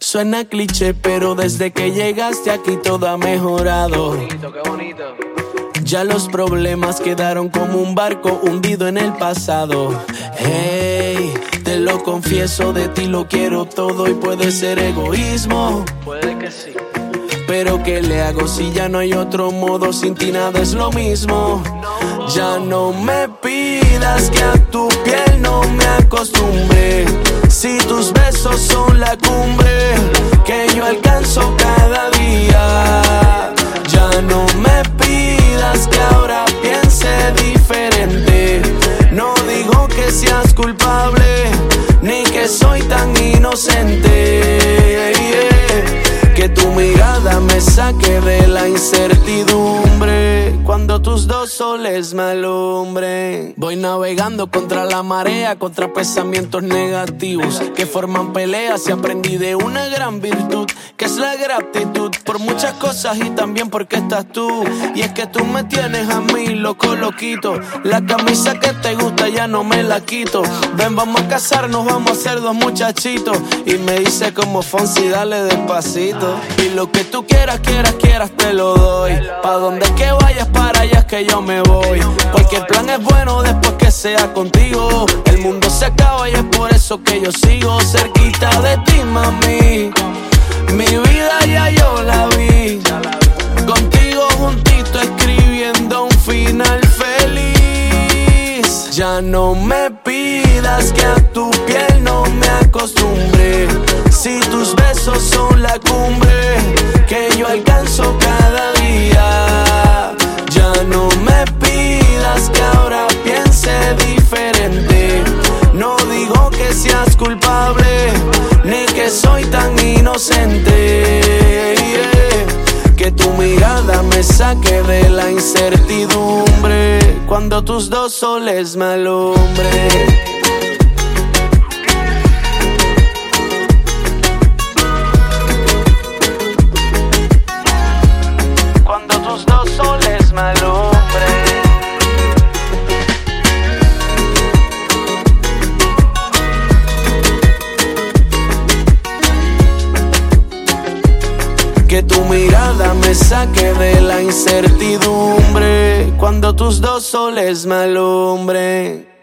Suena cliché, pero desde que llegaste aquí todo ha mejorado. Bonito, qué bonito. Ya los problemas quedaron como un barco hundido en el pasado. Hey, te lo confieso, de ti lo quiero todo y puede ser egoísmo. Puede que sí. Pero ¿qué le hago si ya no hay otro modo? Sin ti nada es lo mismo. Ya no me pidas que a tu piel no me acostumbré. Si tus besos son la cumbre que yo alcanzo cada día. Ya no me pidas que ahora piense diferente. No digo que seas culpable, ni que soy tan inocente. Que tu mirada me saque de la incertidumbre cuando tus dos soles me alumbren. Voy navegando contra la marea, contra pensamientos negativos que forman peleas, y aprendí de una gran virtud, que es la gratitud por muchas cosas y también porque estás tú. Y es que tú me tienes a mí loco, loquito. La camisa que te gusta ya no me la quito. Ven, vamos a casarnos, vamos a ser dos muchachitos. Y me dice como Fonsi, dale despacito. Y lo que tú quieras, te lo doy. Pa' donde que vayas, para allá es que yo me voy. Cualquier plan es bueno después que sea contigo. El mundo se acaba y es por eso que yo sigo cerquita de ti, mami. Mi vida ya yo la vi, contigo juntito escribiendo un final feliz. Ya no me pidas que a tu piel no me acostumbré. Si tus besos son la cumbre que yo alcanzo cada día. Ya no me pidas que ahora piense diferente. No digo que seas culpable, ni que soy tan inocente. Que tu mirada me saque de la incertidumbre cuando tus dos soles me alumbren. Que tu mirada me saque de la incertidumbre cuando tus dos soles me alumbren.